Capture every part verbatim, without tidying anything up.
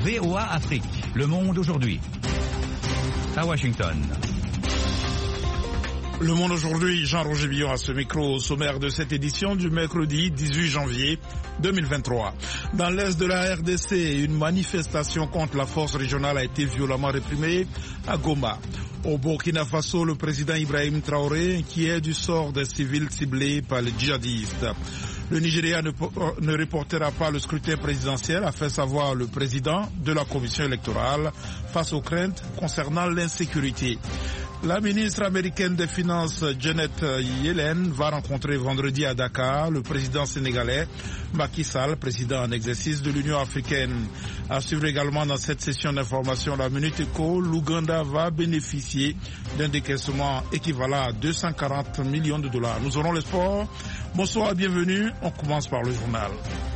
V O A Afrique. Le monde aujourd'hui. À Washington. Le monde aujourd'hui, Jean-Roger Billon à ce micro au sommaire de cette édition du mercredi dix-huit janvier deux mille vingt-trois. Dans l'est de la R D C, une manifestation contre la force régionale a été violemment réprimée à Goma. Au Burkina Faso, le président Ibrahim Traoré inquiet du sort des civils ciblés par les djihadistes. Le Nigeria ne, ne reportera pas le scrutin présidentiel, a fait savoir le président de la commission électorale face aux craintes concernant l'insécurité. La ministre américaine des Finances, Janet Yellen, va rencontrer vendredi à Dakar le président sénégalais Macky Sall, président en exercice de l'Union africaine. À suivre également dans cette session d'information la Minute Éco, l'Ouganda va bénéficier d'un décaissement équivalent à deux cent quarante millions de dollars. Nous aurons le sport. Bonsoir et bienvenue. On commence par le journal.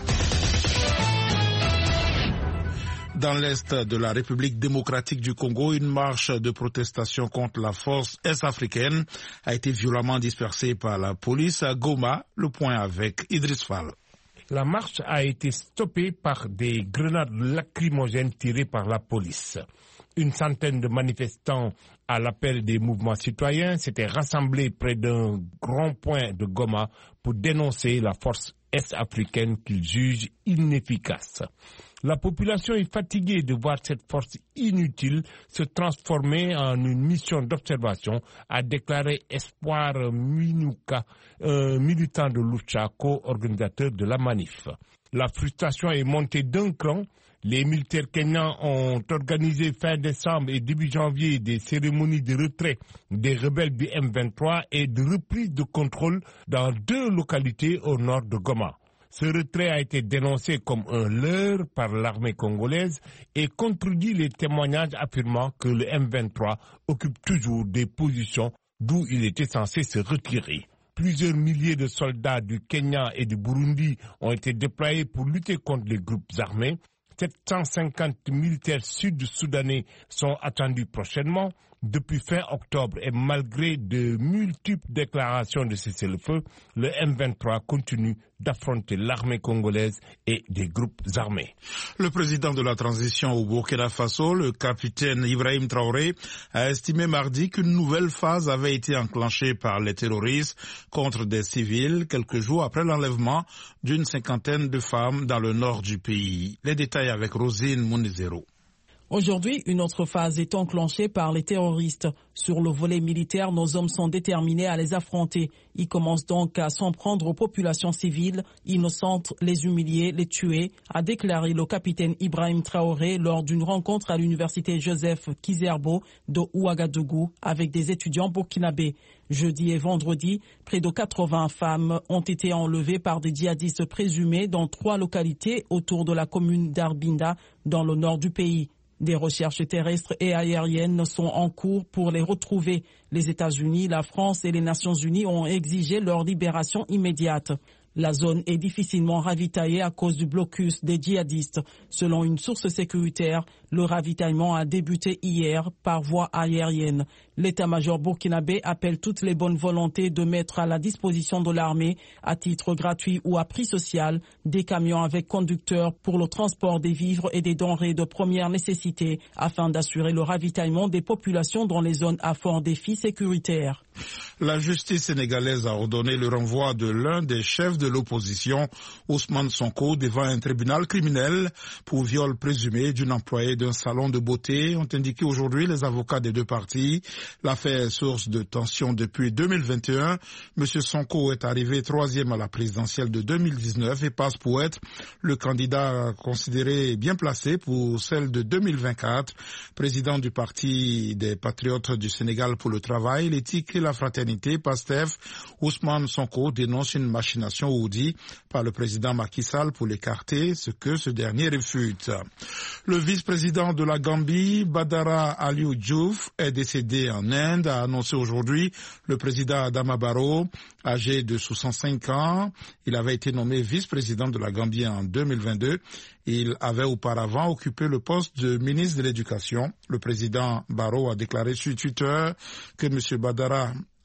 Dans l'est de la République démocratique du Congo, une marche de protestation contre la force est-africaine a été violemment dispersée par la police à Goma. Le point avec Idriss Fall. La marche a été stoppée par des grenades lacrymogènes tirées par la police. Une centaine de manifestants à l'appel des mouvements citoyens s'étaient rassemblés près d'un grand point de Goma pour dénoncer la force est-africaine qu'ils jugent inefficace. La population est fatiguée de voir cette force inutile se transformer en une mission d'observation, a déclaré Espoir Minuka, un militant de Lucha, co-organisateur de la manif. La frustration est montée d'un cran. Les militaires kenyans ont organisé fin décembre et début janvier des cérémonies de retrait des rebelles du M vingt-trois et de reprise de contrôle dans deux localités au nord de Goma. Ce retrait a été dénoncé comme un leurre par l'armée congolaise et contredit les témoignages affirmant que le M vingt-trois occupe toujours des positions d'où il était censé se retirer. Plusieurs milliers de soldats du Kenya et du Burundi ont été déployés pour lutter contre les groupes armés. sept cent cinquante militaires sud-soudanais sont attendus prochainement. Depuis fin octobre et malgré de multiples déclarations de cessez-le-feu, le M vingt-trois continue d'affronter l'armée congolaise et des groupes armés. Le président de la transition au Burkina Faso, le capitaine Ibrahim Traoré, a estimé mardi qu'une nouvelle phase avait été enclenchée par les terroristes contre des civils quelques jours après l'enlèvement d'une cinquantaine de femmes dans le nord du pays. Les détails avec Rosine Mounizero. Aujourd'hui, une autre phase est enclenchée par les terroristes. Sur le volet militaire, nos hommes sont déterminés à les affronter. Ils commencent donc à s'en prendre aux populations civiles, innocentes, les humilier, les tuer, a déclaré le capitaine Ibrahim Traoré lors d'une rencontre à l'université Joseph Kizerbo de Ouagadougou avec des étudiants burkinabés. Jeudi et vendredi, près de quatre-vingts femmes ont été enlevées par des djihadistes présumés dans trois localités autour de la commune d'Arbinda, dans le nord du pays. Des recherches terrestres et aériennes sont en cours pour les retrouver. Les États-Unis, la France et les Nations Unies ont exigé leur libération immédiate. La zone est difficilement ravitaillée à cause du blocus des djihadistes. Selon une source sécuritaire, le ravitaillement a débuté hier par voie aérienne. L'état-major burkinabé appelle toutes les bonnes volontés de mettre à la disposition de l'armée, à titre gratuit ou à prix social, des camions avec conducteurs pour le transport des vivres et des denrées de première nécessité, afin d'assurer le ravitaillement des populations dans les zones à fort défi sécuritaire. La justice sénégalaise a ordonné le renvoi de l'un des chefs de l'opposition, Ousmane Sonko, devant un tribunal criminel pour viol présumé d'une employée d'un salon de beauté, ont indiqué aujourd'hui les avocats des deux parties. L'affaire est source de tension depuis deux mille vingt et un. Monsieur Sonko est arrivé troisième à la présidentielle de deux mille dix-neuf et passe pour être le candidat considéré bien placé pour celle de deux mille vingt-quatre. Président du Parti des Patriotes du Sénégal pour le travail, l'éthique et la fraternité, PASTEF, Ousmane Sonko dénonce une machination ourdie par le président Macky Sall pour l'écarter, ce que ce dernier réfute. Le vice-président de la Gambie, Badara Aliou Diouf, est décédé en Inde, a annoncé aujourd'hui le président Adama Barrow, âgé de soixante-cinq ans. Il avait été nommé vice-président de la Gambie en deux mille vingt-deux. Il avait auparavant occupé le poste de ministre de l'Éducation. Le président Barrow a déclaré sur Twitter que M. Badara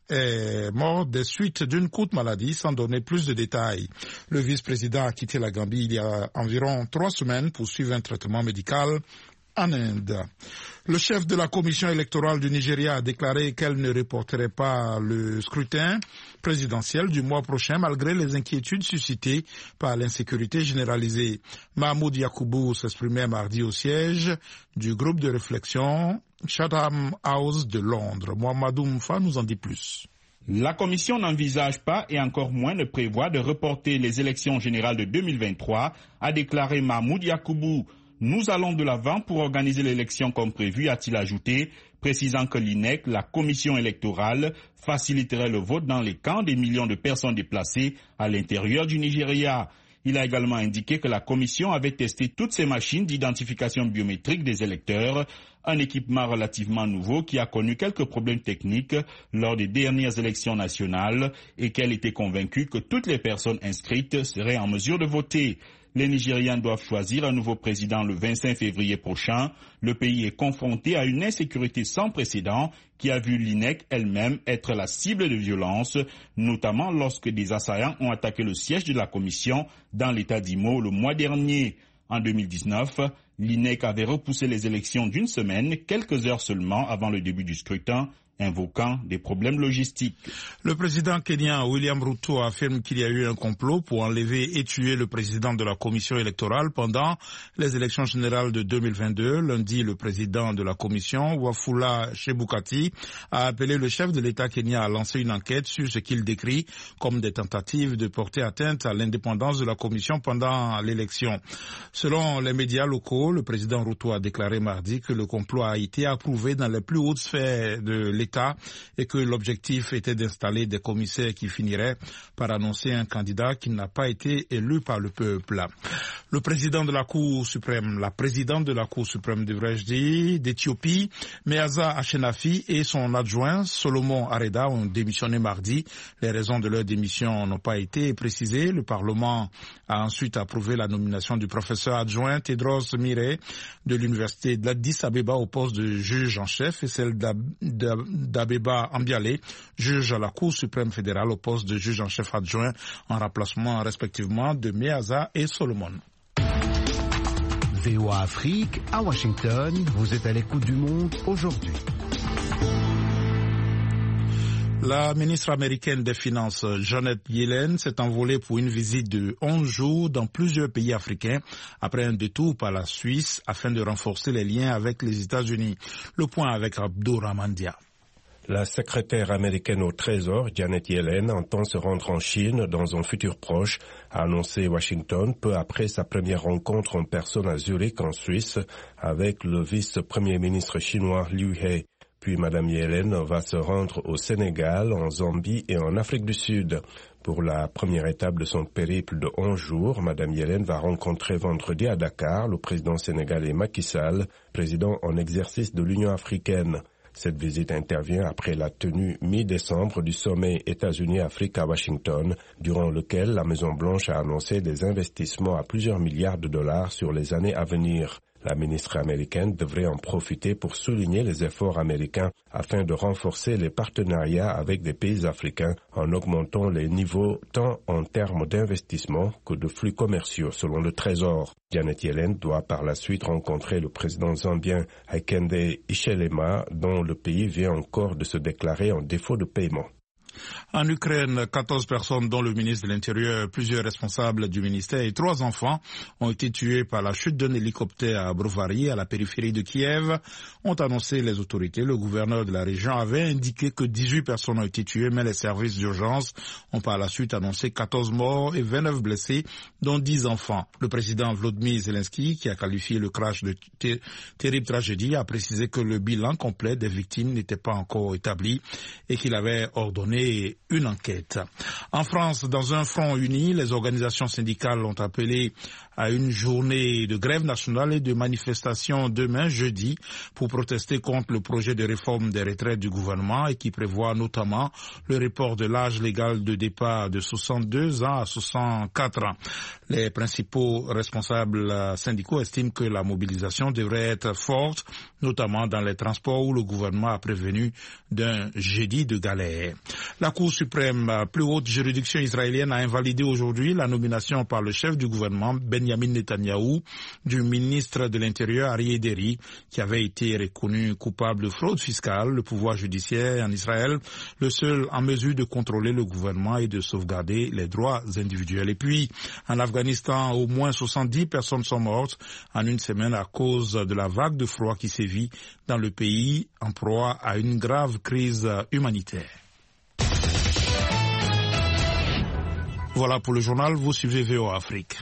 est mort des suites d'une courte maladie sans donner plus de détails. Le vice-président a quitté la Gambie il y a environ trois semaines pour suivre un traitement médical en Inde. Le chef de la commission électorale du Nigeria a déclaré qu'elle ne reporterait pas le scrutin présidentiel du mois prochain malgré les inquiétudes suscitées par l'insécurité généralisée. Mahmoud Yakubu s'exprimait mardi au siège du groupe de réflexion Chatham House de Londres. Mohamedou Moufa nous en dit plus. La Commission n'envisage pas et encore moins ne prévoit de reporter les élections générales de deux mille vingt-trois, a déclaré Mahmoud Yakubu. Nous allons de l'avant pour organiser l'élection comme prévu, a-t-il ajouté, précisant que l'I N E C, la commission électorale, faciliterait le vote dans les camps des millions de personnes déplacées à l'intérieur du Nigeria. Il a également indiqué que la commission avait testé toutes ces machines d'identification biométrique des électeurs, un équipement relativement nouveau qui a connu quelques problèmes techniques lors des dernières élections nationales et qu'elle était convaincue que toutes les personnes inscrites seraient en mesure de voter. Les Nigériens doivent choisir un nouveau président le vingt-cinq février prochain. Le pays est confronté à une insécurité sans précédent qui a vu l'I N E C elle-même être la cible de violences, notamment lorsque des assaillants ont attaqué le siège de la commission dans l'état d'Imo le mois dernier. En deux mille dix-neuf, l'I N E C avait repoussé les élections d'une semaine, quelques heures seulement avant le début du scrutin, invoquant des problèmes logistiques. Le président kenyan William Ruto affirme qu'il y a eu un complot pour enlever et tuer le président de la commission électorale pendant les élections générales de deux mille vingt-deux. Lundi, le président de la commission, Wafula Chebukati, a appelé le chef de l'État kenyan à lancer une enquête sur ce qu'il décrit comme des tentatives de porter atteinte à l'indépendance de la commission pendant l'élection. Selon les médias locaux, le président Ruto a déclaré mardi que le complot a été approuvé dans les plus hautes sphères de l'État et que l'objectif était d'installer des commissaires qui finiraient par annoncer un candidat qui n'a pas été élu par le peuple. Le président de la Cour suprême, la présidente de la Cour suprême, devrais-je dire, d'Éthiopie, Meaza Ashenafi et son adjoint Solomon Areda ont démissionné mardi. Les raisons de leur démission n'ont pas été précisées. Le Parlement a ensuite approuvé la nomination du professeur adjoint Tedros Mire de l'université d'Addis Abeba au poste de juge en chef et celle d'Abeba Ambiale, juge à la Cour suprême fédérale au poste de juge en chef adjoint en remplacement respectivement de Meaza et Solomon. V O A Afrique, à Washington, vous êtes à l'écoute du monde aujourd'hui. La ministre américaine des Finances, Janet Yellen, s'est envolée pour une visite de onze jours dans plusieurs pays africains après un détour par la Suisse afin de renforcer les liens avec les États-Unis. Le point avec Abdou Ramandia. La secrétaire américaine au Trésor, Janet Yellen, entend se rendre en Chine dans un futur proche, a annoncé Washington peu après sa première rencontre en personne à Zurich, en Suisse, avec le vice-premier ministre chinois Liu He. Puis Mme Yellen va se rendre au Sénégal, en Zambie et en Afrique du Sud. Pour la première étape de son périple de onze jours, Mme Yellen va rencontrer vendredi à Dakar le président sénégalais Macky Sall, président en exercice de l'Union africaine. Cette visite intervient après la tenue mi-décembre du sommet États-Unis-Afrique à Washington, durant lequel la Maison-Blanche a annoncé des investissements à plusieurs milliards de dollars sur les années à venir. La ministre américaine devrait en profiter pour souligner les efforts américains afin de renforcer les partenariats avec des pays africains en augmentant les niveaux tant en termes d'investissement que de flux commerciaux selon le Trésor. Janet Yellen doit par la suite rencontrer le président zambien Hakainde Hichilema dont le pays vient encore de se déclarer en défaut de paiement. En Ukraine, quatorze personnes, dont le ministre de l'Intérieur, plusieurs responsables du ministère et trois enfants, ont été tués par la chute d'un hélicoptère à Brovary, à la périphérie de Kiev, ont annoncé les autorités. Le gouverneur de la région avait indiqué que dix-huit personnes ont été tuées, mais les services d'urgence ont par la suite annoncé quatorze morts et vingt-neuf blessés, dont dix enfants. Le président Volodymyr Zelensky, qui a qualifié le crash de ter- terrible tragédie, a précisé que le bilan complet des victimes n'était pas encore établi et qu'il avait ordonné mener une enquête. En France, dans un front uni, les organisations syndicales ont appelé à une journée de grève nationale et de manifestation demain jeudi pour protester contre le projet de réforme des retraites du gouvernement et qui prévoit notamment le report de l'âge légal de départ de soixante-deux ans à soixante-quatre ans. Les principaux responsables syndicaux estiment que la mobilisation devrait être forte, notamment dans les transports où le gouvernement a prévenu d'un jeudi de galère. La Cour suprême, plus haute juridiction israélienne, a invalidé aujourd'hui la nomination par le chef du gouvernement, Benjamin Netanyahou, du ministre de l'Intérieur, Aryeh Deri, qui avait été reconnu coupable de fraude fiscale. Le pouvoir judiciaire en Israël, le seul en mesure de contrôler le gouvernement et de sauvegarder les droits individuels. Et puis, en Afghanistan, au moins soixante-dix personnes sont mortes en une semaine à cause de la vague de froid qui sévit dans le pays, en proie à une grave crise humanitaire. Voilà pour le journal, vous suivez V O A Afrique.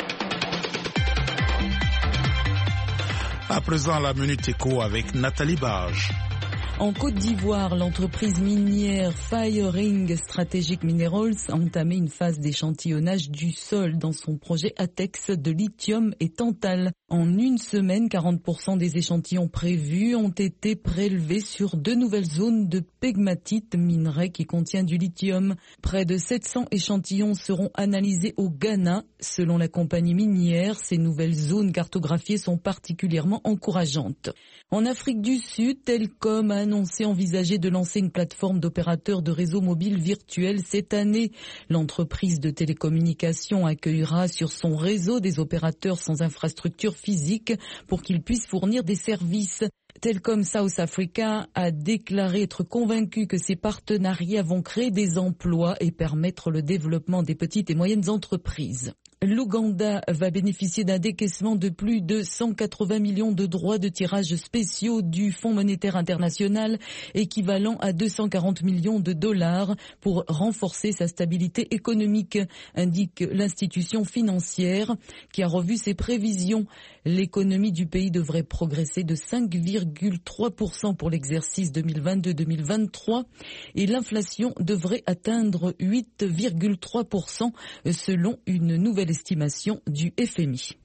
À présent, la Minute Éco avec Nathalie Barge. En Côte d'Ivoire, l'entreprise minière Firering Strategic Minerals a entamé une phase d'échantillonnage du sol dans son projet Atex de lithium et tantal. En une semaine, quarante pour cent des échantillons prévus ont été prélevés sur deux nouvelles zones de pegmatite, minerai qui contient du lithium. Près de sept cents échantillons seront analysés au Ghana. Selon la compagnie minière, ces nouvelles zones cartographiées sont particulièrement encourageantes. En Afrique du Sud, Telkom a annoncé envisager de lancer une plateforme d'opérateurs de réseaux mobiles virtuels cette année. L'entreprise de télécommunications accueillera sur son réseau des opérateurs sans infrastructure physique pour qu'ils puissent fournir des services. Telkom South Africa a déclaré être convaincu que ces partenariats vont créer des emplois et permettre le développement des petites et moyennes entreprises. L'Ouganda va bénéficier d'un décaissement de plus de cent quatre-vingts millions de droits de tirage spéciaux du Fonds monétaire international, équivalent à deux cent quarante millions de dollars pour renforcer sa stabilité économique, indique l'institution financière qui a revu ses prévisions. L'économie du pays devrait progresser de cinq virgule trois pour cent pour l'exercice deux mille vingt-deux deux mille vingt-trois et l'inflation devrait atteindre huit virgule trois pour cent selon une nouvelle estimation du F M I.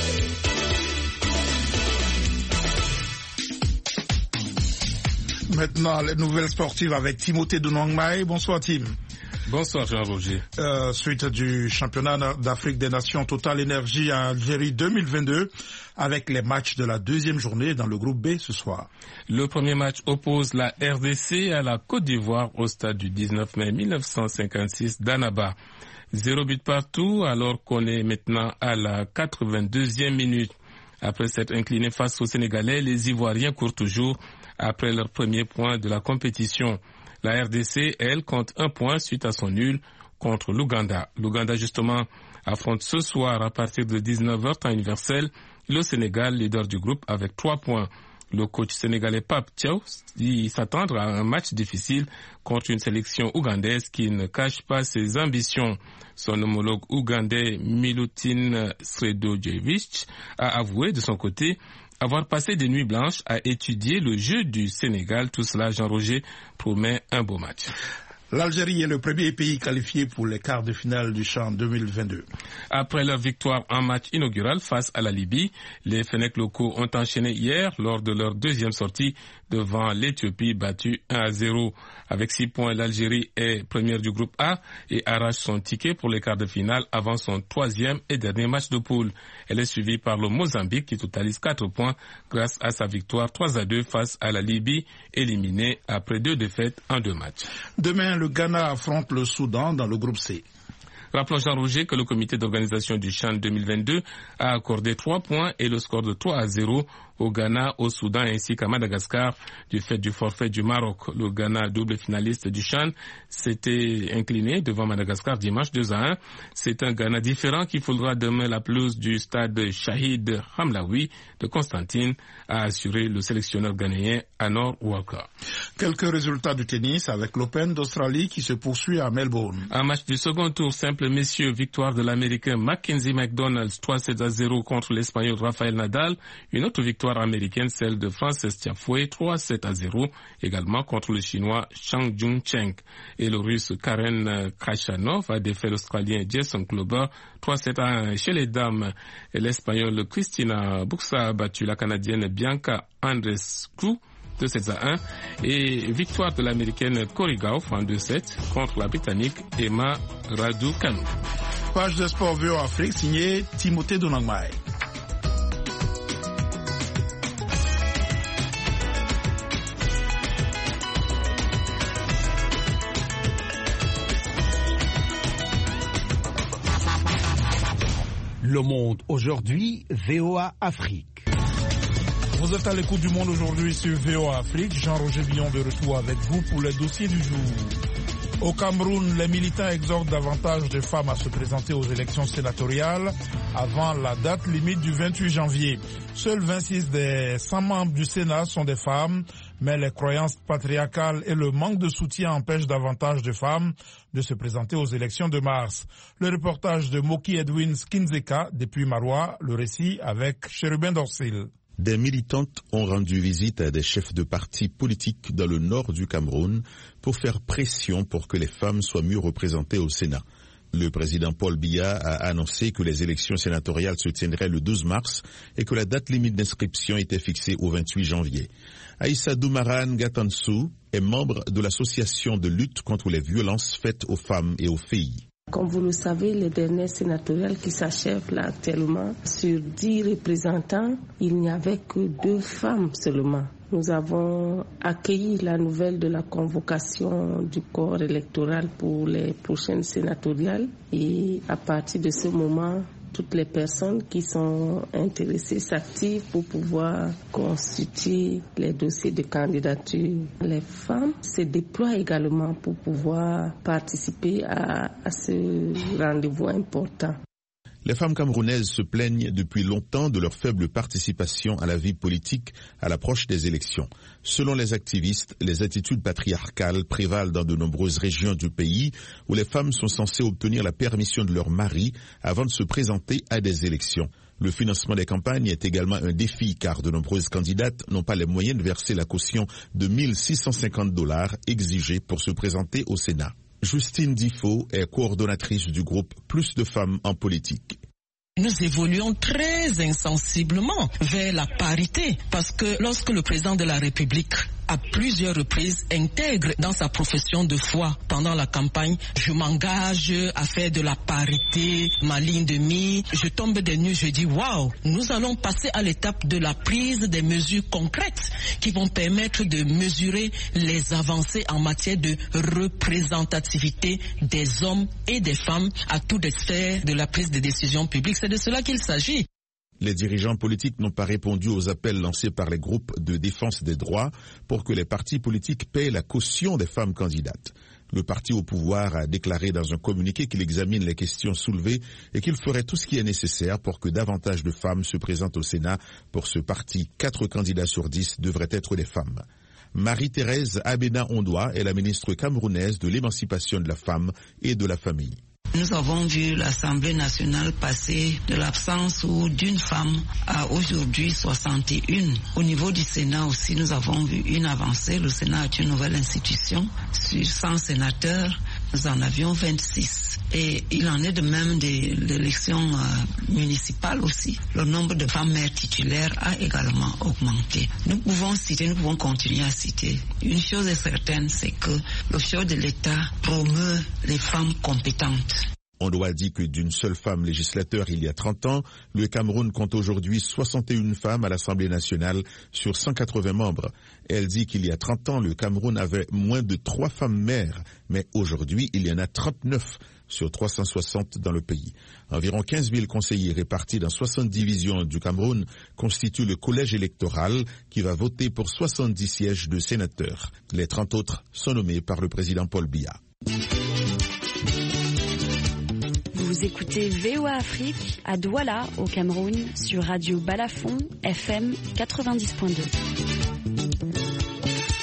Maintenant, les nouvelles sportives avec Timothée Dunongmaï. Bonsoir Tim. Bonsoir Jean-Roger. Euh, suite du championnat d'Afrique des Nations Total Énergie à Algérie deux mille vingt-deux, avec les matchs de la deuxième journée dans le groupe B ce soir. Le premier match oppose la R D C à la Côte d'Ivoire au stade du dix-neuf mai mille neuf cent cinquante-six d'Annaba. Zéro but partout alors qu'on est maintenant à la quatre-vingt-deuxième minute. Après s'être incliné face aux Sénégalais, les Ivoiriens courent toujours après leur premier point de la compétition. La R D C, elle, compte un point suite à son nul contre l'Ouganda. L'Ouganda, justement, affronte ce soir à partir de dix-neuf heures temps universel le Sénégal, leader du groupe, avec trois points. Le coach sénégalais Pape Thiaw dit s'attendre à un match difficile contre une sélection ougandaise qui ne cache pas ses ambitions. Son homologue ougandais Milutin Sredojevic a avoué de son côté avoir passé des nuits blanches à étudier le jeu du Sénégal. Tout cela, Jean-Roger, promet un beau match. L'Algérie est le premier pays qualifié pour les quarts de finale du CHAN deux mille vingt-deux. Après leur victoire en match inaugural face à la Libye, les Fennecs locaux ont enchaîné hier lors de leur deuxième sortie devant l'Éthiopie battue un à zéro. Avec six points, l'Algérie est première du groupe A et arrache son ticket pour les quarts de finale avant son troisième et dernier match de poule. Elle est suivie par le Mozambique qui totalise quatre points grâce à sa victoire trois à deux face à la Libye, éliminée après deux défaites en deux matchs. Demain, le Ghana affronte le Soudan dans le groupe C. Rappelons Jean-Roger que le comité d'organisation du CHAN deux mille vingt-deux a accordé trois points et le score de trois à zéro au Ghana, au Soudan ainsi qu'à Madagascar du fait du forfait du Maroc. Le Ghana, double finaliste du CHAN, s'était incliné devant Madagascar dimanche deux à un. C'est un Ghana différent qui foulera demain la pelouse du stade Shahid Hamlaoui de Constantine, a assuré le sélectionneur ghanéen Anor Walker. Quelques résultats du tennis avec l'Open d'Australie qui se poursuit à Melbourne. Un match du second tour simple simple, messieurs, victoire de l'Américain Mackenzie McDonald trois sept à zéro contre l'Espagnol Rafael Nadal. Une autre victoire américaine, celle de Frances Tiafoe trois sept à zéro, également contre le Chinois Chang Jung-Cheng. Et le Russe Karen Khachanov a défait l'Australien Jason Glover trois sept à un. Chez les dames, l'Espagnole Cristina Buxa a battu la Canadienne Bianca Andreescu deux sept à un, et victoire de l'Américaine Corey Gauff en deux sept contre la Britannique Emma Raducanu. Page de sport V O Afrique signée Timothée Donangmai. Le Monde aujourd'hui, V O A Afrique. Vous êtes à l'écoute du Monde aujourd'hui sur V O A Afrique. Jean-Roger Billon de retour avec vous pour les dossiers du jour. Au Cameroun, les militants exhortent davantage de femmes à se présenter aux élections sénatoriales avant la date limite du vingt-huit janvier. Seuls vingt-six des cent membres du Sénat sont des femmes, mais les croyances patriarcales et le manque de soutien empêchent davantage de femmes de se présenter aux élections de mars. Le reportage de Moki Edwin Skinzeka depuis Maroua, le récit avec Chérubin Dorsil. Des militantes ont rendu visite à des chefs de partis politiques dans le nord du Cameroun pour faire pression pour que les femmes soient mieux représentées au Sénat. Le président Paul Biya a annoncé que les élections sénatoriales se tiendraient le douze mars et que la date limite d'inscription était fixée au vingt-huit janvier. Aïssa Doumaran Gatansou est membre de l'association de lutte contre les violences faites aux femmes et aux filles. Comme vous le savez, les dernières sénatoriales qui s'achèvent là actuellement, sur dix représentants, il n'y avait que deux femmes seulement. Nous avons accueilli la nouvelle de la convocation du corps électoral pour les prochaines sénatoriales et à partir de ce moment, toutes les personnes qui sont intéressées s'activent pour pouvoir constituer les dossiers de candidature. Les femmes se déploient également pour pouvoir participer à, à ce rendez-vous important. Les femmes camerounaises se plaignent depuis longtemps de leur faible participation à la vie politique à l'approche des élections. Selon les activistes, les attitudes patriarcales prévalent dans de nombreuses régions du pays où les femmes sont censées obtenir la permission de leur mari avant de se présenter à des élections. Le financement des campagnes est également un défi car de nombreuses candidates n'ont pas les moyens de verser la caution de mille six cent cinquante dollars exigée pour se présenter au Sénat. Justine Difo est coordonnatrice du groupe Plus de femmes en politique. Nous évoluons très insensiblement vers la parité parce que lorsque le président de la République à plusieurs reprises intègre dans sa profession de foi pendant la campagne, je m'engage à faire de la parité, ma ligne de mire, je tombe des nues, je dis waouh, nous allons passer à l'étape de la prise des mesures concrètes qui vont permettre de mesurer les avancées en matière de représentativité des hommes et des femmes à toutes les sphères de la prise de décision publique. C'est de cela qu'il s'agit. Les dirigeants politiques n'ont pas répondu aux appels lancés par les groupes de défense des droits pour que les partis politiques paient la caution des femmes candidates. Le parti au pouvoir a déclaré dans un communiqué qu'il examine les questions soulevées et qu'il ferait tout ce qui est nécessaire pour que davantage de femmes se présentent au Sénat. Pour ce parti, quatre candidats sur dix devraient être des femmes. Marie-Thérèse Abena-Ondoa est la ministre camerounaise de l'émancipation de la femme et de la famille. Nous avons vu l'Assemblée nationale passer de l'absence d'une femme à aujourd'hui soixante et un. Au niveau du Sénat aussi, nous avons vu une avancée. Le Sénat est une nouvelle institution. Sur cent sénateurs, nous en avions vingt-six. Et il en est de même de l'élection euh, municipale aussi. Le nombre de femmes mères titulaires a également augmenté. Nous pouvons citer, nous pouvons continuer à citer. Une chose est certaine, c'est que le chef de l'État promeut les femmes compétentes. On doit dire que d'une seule femme législateur il y a trente ans, le Cameroun compte aujourd'hui soixante et une femmes à l'Assemblée nationale sur cent quatre-vingts membres. Elle dit qu'il y a trente ans, le Cameroun avait moins de trois femmes maires, mais aujourd'hui, il y en a trente-neuf sur trois cent soixante dans le pays. Environ quinze mille conseillers répartis dans soixante divisions du Cameroun constituent le collège électoral qui va voter pour soixante-dix sièges de sénateurs. Les trente autres sont nommés par le président Paul Biya. Vous écoutez V O A Afrique à Douala, au Cameroun, sur Radio Balafon, F M quatre-vingt-dix point deux.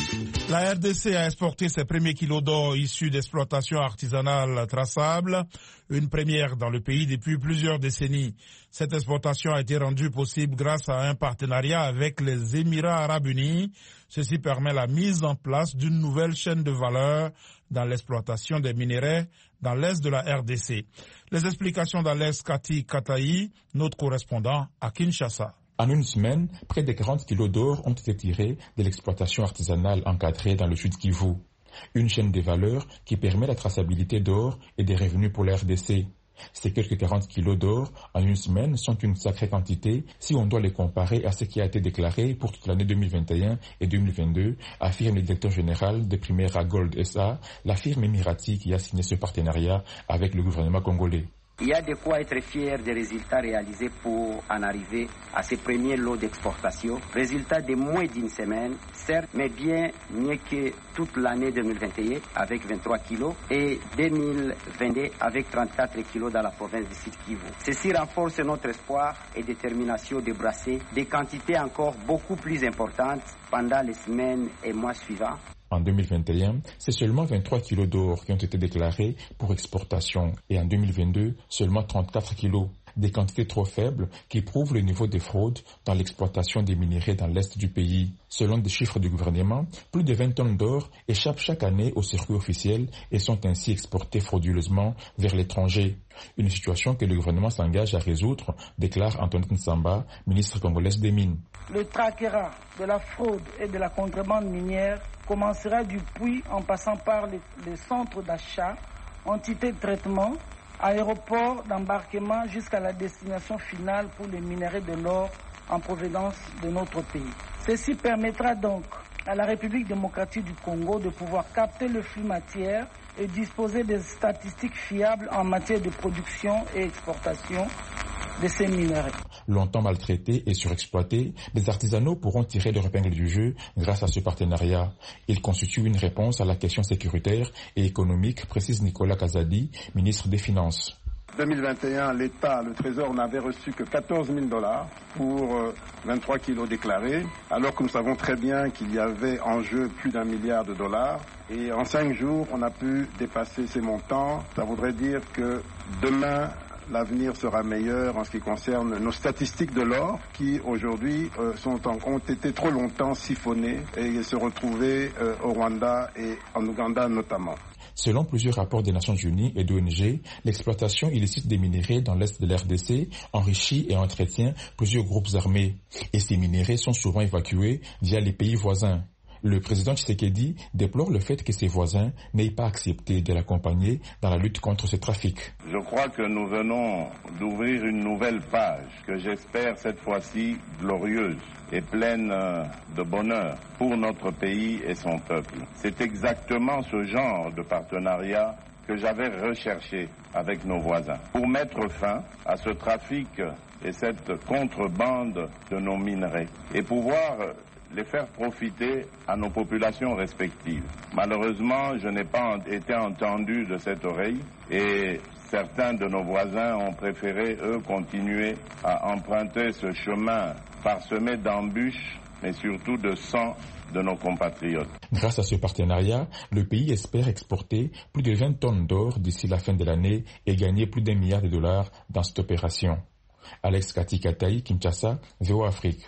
La R D C a exporté ses premiers kilos d'or issus d'exploitations artisanales traçables, une première dans le pays depuis plusieurs décennies. Cette exportation a été rendue possible grâce à un partenariat avec les Émirats arabes unis. Ceci permet la mise en place d'une nouvelle chaîne de valeur dans l'exploitation des minerais dans l'est de la R D C. Les explications d'Alex Kati Kataï, notre correspondant à Kinshasa. En une semaine, près de quarante kilos d'or ont été tirés de l'exploitation artisanale encadrée dans le sud Kivu. Une chaîne de valeur qui permet la traçabilité d'or et des revenus pour la R D C. Ces quelques quarante kilos d'or en une semaine sont une sacrée quantité si on doit les comparer à ce qui a été déclaré pour toute l'année deux mille vingt et un et deux mille vingt-deux, affirme le directeur général de Primera Gold S A, la firme émirati qui a signé ce partenariat avec le gouvernement congolais. Il y a de quoi être fier des résultats réalisés pour en arriver à ces premiers lots d'exportation. Résultats de moins d'une semaine, certes, mais bien mieux que toute l'année deux mille vingt et un avec vingt-trois kilos et deux mille vingt-deux avec trente-quatre kilos dans la province du Sud Kivu. Ceci renforce notre espoir et détermination de brasser des quantités encore beaucoup plus importantes pendant les semaines et mois suivants. En deux mille vingt et un, c'est seulement vingt-trois kilos d'or qui ont été déclarés pour exportation et en deux mille vingt-deux, seulement trente-quatre kilos. Des quantités trop faibles qui prouvent le niveau de fraude dans l'exploitation des minerais dans l'est du pays. Selon des chiffres du gouvernement, plus de vingt tonnes d'or échappent chaque année au circuit officiel et sont ainsi exportées frauduleusement vers l'étranger. Une situation que le gouvernement s'engage à résoudre, déclare Antoinette Nsamba, ministre congolaise des Mines. Le traquera de la fraude et de la contrebande minière commencera du puits en passant par les, les centres d'achat, entités de traitement, aéroports d'embarquement jusqu'à la destination finale pour les minerais de l'or en provenance de notre pays. Ceci permettra donc à la République démocratique du Congo de pouvoir capter le flux matière et disposer des statistiques fiables en matière de production et exportation de ces minerais. Longtemps maltraités et surexploités, les artisanaux pourront tirer leur épingle du jeu grâce à ce partenariat. Il constitue une réponse à la question sécuritaire et économique, précise Nicolas Kazadi, ministre des Finances. deux mille vingt et un, l'État, le Trésor n'avait reçu que quatorze mille dollars pour vingt-trois kilos déclarés, alors que nous savons très bien qu'il y avait en jeu plus d'un milliard de dollars. Et en cinq jours, on a pu dépasser ces montants. Ça voudrait dire que demain, l'avenir sera meilleur en ce qui concerne nos statistiques de l'or qui aujourd'hui euh, sont en, ont été trop longtemps siphonnées et se retrouvaient euh, au Rwanda et en Ouganda notamment. Selon plusieurs rapports des Nations Unies et d'O N G, l'exploitation illicite des minerais dans l'est de l'R D C enrichit et entretient plusieurs groupes armés. Et ces minerais sont souvent évacués via les pays voisins. Le président Tshisekedi déplore le fait que ses voisins n'aient pas accepté de l'accompagner dans la lutte contre ce trafic. Je crois que nous venons d'ouvrir une nouvelle page que j'espère cette fois-ci glorieuse et pleine de bonheur pour notre pays et son peuple. C'est exactement ce genre de partenariat que j'avais recherché avec nos voisins pour mettre fin à ce trafic et cette contrebande de nos minerais et pouvoir les faire profiter à nos populations respectives. Malheureusement, je n'ai pas été entendu de cette oreille et certains de nos voisins ont préféré, eux, continuer à emprunter ce chemin parsemé d'embûches, mais surtout de sang de nos compatriotes. Grâce à ce partenariat, le pays espère exporter plus de vingt tonnes d'or d'ici la fin de l'année et gagner plus d'un milliard de dollars dans cette opération. Alex Kati Kataï, Kinshasa, V O A Afrique.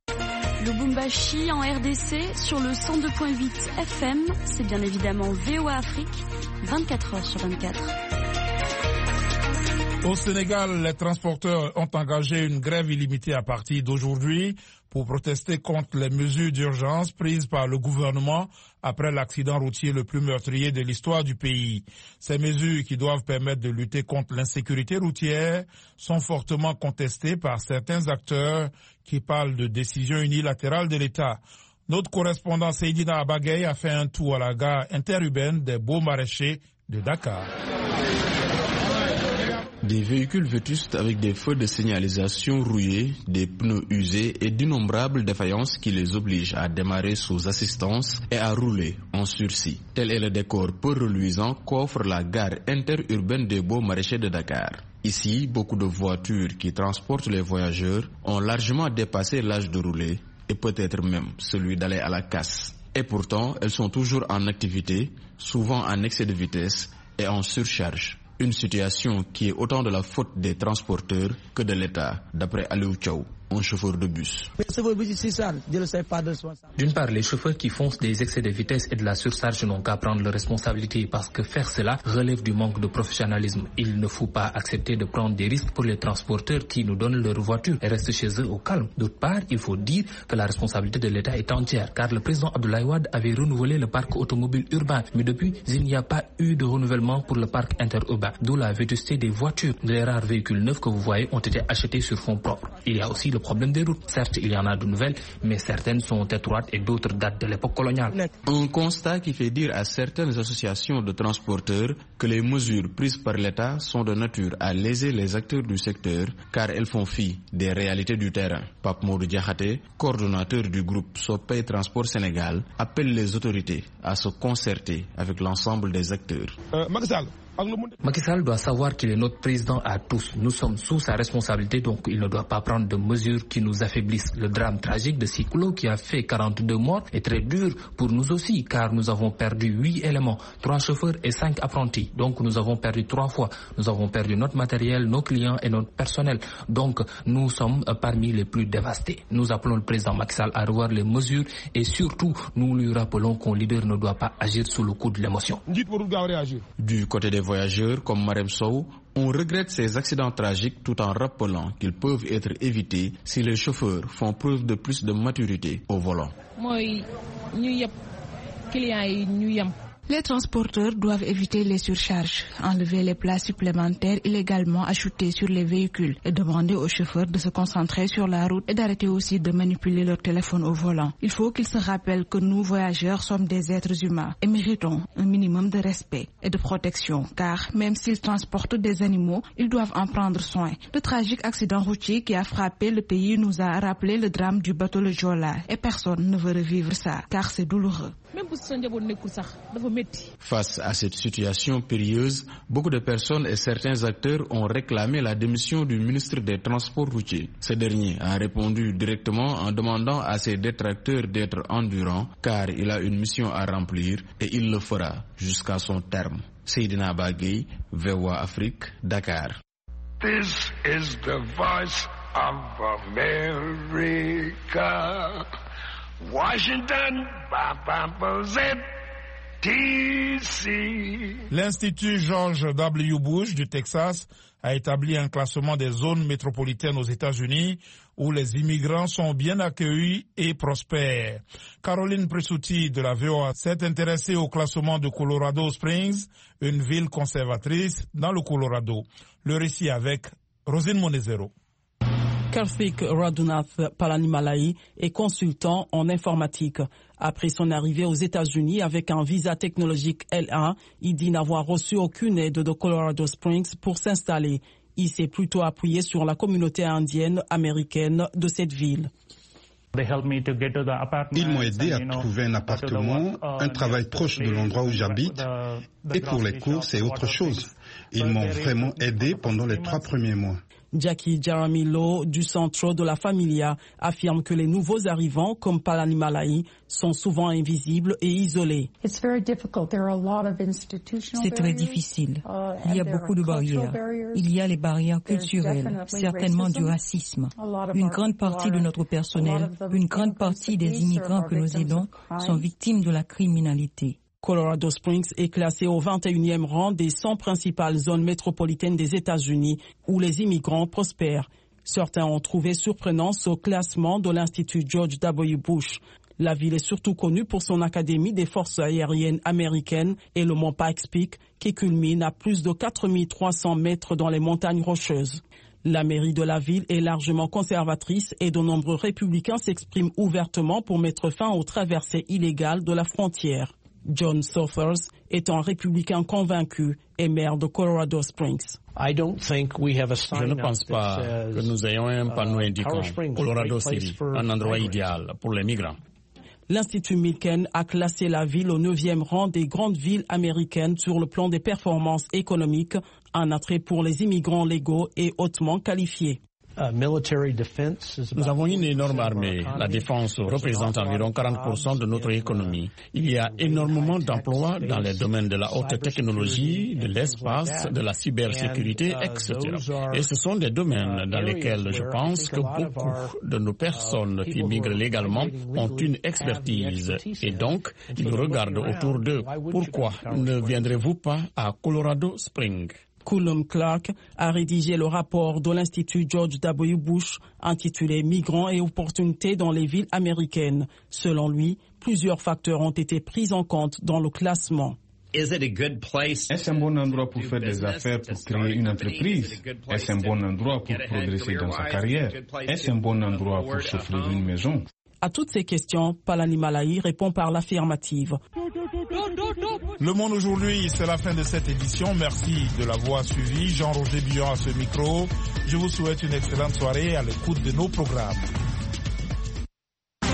Lubumbashi en R D C sur le cent deux virgule huit F M, c'est bien évidemment V O A Afrique, vingt-quatre heures sur vingt-quatre. Au Sénégal, les transporteurs ont engagé une grève illimitée à partir d'aujourd'hui pour protester contre les mesures d'urgence prises par le gouvernement après l'accident routier le plus meurtrier de l'histoire du pays. Ces mesures qui doivent permettre de lutter contre l'insécurité routière sont fortement contestées par certains acteurs qui parlent de décisions unilatérales de l'État. Notre correspondant Seydina Abagay a fait un tour à la gare interurbaine des Beaux-Maraîchers de Dakar. Des véhicules vétustes avec des feux de signalisation rouillés, des pneus usés et d'innombrables défaillances qui les obligent à démarrer sous assistance et à rouler en sursis. Tel est le décor peu reluisant qu'offre la gare interurbaine des Beaux-Maraîchers de Dakar. Ici, beaucoup de voitures qui transportent les voyageurs ont largement dépassé l'âge de rouler et peut-être même celui d'aller à la casse. Et pourtant, elles sont toujours en activité, souvent en excès de vitesse et en surcharge. Une situation qui est autant de la faute des transporteurs que de l'État, d'après Aliou Thiaw, un chauffeur de bus. D'une part, les chauffeurs qui font des excès de vitesse et de la surcharge n'ont qu'à prendre leurs responsabilités parce que faire cela relève du manque de professionnalisme. Il ne faut pas accepter de prendre des risques pour les transporteurs qui nous donnent leur voiture et restent chez eux au calme. D'autre part, il faut dire que la responsabilité de l'État est entière car le président Abdoulaye Wade avait renouvelé le parc automobile urbain. Mais depuis, il n'y a pas eu de renouvellement pour le parc interurbain, d'où la vétusté des voitures. Les rares véhicules neufs que vous voyez ont été achetés sur fonds propres. Il y a aussi le problème des routes. Certes, il y en a de nouvelles, mais certaines sont étroites et d'autres datent de l'époque coloniale. Un constat qui fait dire à certaines associations de transporteurs que les mesures prises par l'État sont de nature à léser les acteurs du secteur car elles font fi des réalités du terrain. Pape Modou Diakhaté, coordonnateur du groupe Sopay Transport Sénégal, appelle les autorités à se concerter avec l'ensemble des acteurs. Euh, Macky Sall doit savoir qu'il est notre président à tous. Nous sommes sous sa responsabilité, donc il ne doit pas prendre de mesures qui nous affaiblissent. Le drame tragique de Sikolo qui a fait quarante-deux morts est très dur pour nous aussi, car nous avons perdu huit éléments, trois chauffeurs et cinq apprentis. Donc nous avons perdu trois fois. Nous avons perdu notre matériel, nos clients et notre personnel. Donc nous sommes parmi les plus dévastés. Nous appelons le président Macky Sall à revoir les mesures et surtout nous lui rappelons qu'un leader ne doit pas agir sous le coup de l'émotion. Du côté des voyageurs comme Marem Sow, on regrette ces accidents tragiques tout en rappelant qu'ils peuvent être évités si les chauffeurs font preuve de plus de maturité au volant. Les transporteurs doivent éviter les surcharges, enlever les places supplémentaires illégalement ajoutées sur les véhicules et demander aux chauffeurs de se concentrer sur la route et d'arrêter aussi de manipuler leur téléphone au volant. Il faut qu'ils se rappellent que nous, voyageurs, sommes des êtres humains et méritons un minimum de respect et de protection, car même s'ils transportent des animaux, ils doivent en prendre soin. Le tragique accident routier qui a frappé le pays nous a rappelé le drame du bateau le Joola et personne ne veut revivre ça, car c'est douloureux. Face à cette situation périlleuse, beaucoup de personnes et certains acteurs ont réclamé la démission du ministre des Transports routiers. Ce dernier a répondu directement en demandant à ses détracteurs d'être endurants car il a une mission à remplir et il le fera jusqu'à son terme. Seydina Bagay, V O A Afrique, Dakar. This is the voice of America. Washington, D C. L'Institut George W. Bush du Texas a établi un classement des zones métropolitaines aux États-Unis où les immigrants sont bien accueillis et prospèrent. Caroline Presutti de la V O A s'est intéressée au classement de Colorado Springs, une ville conservatrice dans le Colorado. Le récit avec Rosine Monezero. Karthik Radunath Palanimalai est consultant en informatique. Après son arrivée aux États-Unis avec un visa technologique L un, il dit n'avoir reçu aucune aide de Colorado Springs pour s'installer. Il s'est plutôt appuyé sur la communauté indienne américaine de cette ville. Ils m'ont aidé à trouver un appartement, un travail proche de l'endroit où j'habite, et pour les courses et autre chose. Ils m'ont vraiment aidé pendant les trois premiers mois. Jackie Jaramillo du Centro de la Familia affirme que les nouveaux arrivants comme Palanimalai sont souvent invisibles et isolés. C'est très difficile. Il y a beaucoup de barrières. Il y a les barrières culturelles, certainement du racisme. Une grande partie de notre personnel, une grande partie des immigrants que nous aidons sont victimes de la criminalité. Colorado Springs est classé au vingt et unième rang des cent principales zones métropolitaines des États-Unis où les immigrants prospèrent. Certains ont trouvé surprenant ce classement de l'Institut George W. Bush. La ville est surtout connue pour son académie des forces aériennes américaines et le mont Pikes Peak qui culmine à plus de quatre mille trois cents mètres dans les montagnes rocheuses. La mairie de la ville est largement conservatrice et de nombreux républicains s'expriment ouvertement pour mettre fin aux traversées illégales de la frontière. John Sothers est un républicain convaincu et maire de Colorado Springs. Je ne pense pas que nous ayons un panneau indiquant Colorado City, un endroit idéal pour les migrants. L'Institut Milken a classé la ville au neuvième rang des grandes villes américaines sur le plan des performances économiques, un attrait pour les immigrants légaux et hautement qualifiés. Nous avons une énorme armée. La défense représente environ quarante pour cent de notre économie. Il y a énormément d'emplois dans les domaines de la haute technologie, de l'espace, de la cybersécurité, et cetera. Et ce sont des domaines dans lesquels je pense que beaucoup de nos personnes qui migrent légalement ont une expertise. Et donc, ils regardent autour d'eux. Pourquoi ne viendrez-vous pas à Colorado Springs? Cullum Clark a rédigé le rapport de l'Institut George W. Bush intitulé « Migrants et opportunités dans les villes américaines ». Selon lui, plusieurs facteurs ont été pris en compte dans le classement. Est-ce un bon endroit pour faire des affaires, pour créer une entreprise? Est-ce un bon endroit pour progresser dans sa carrière? Est-ce un bon endroit pour s'offrir une maison? À toutes ces questions, Palani Malayi répond par l'affirmative. Le Monde aujourd'hui, c'est la fin de cette édition. Merci de l'avoir suivi. Jean-Roger Billon à ce micro. Je vous souhaite une excellente soirée à l'écoute de nos programmes.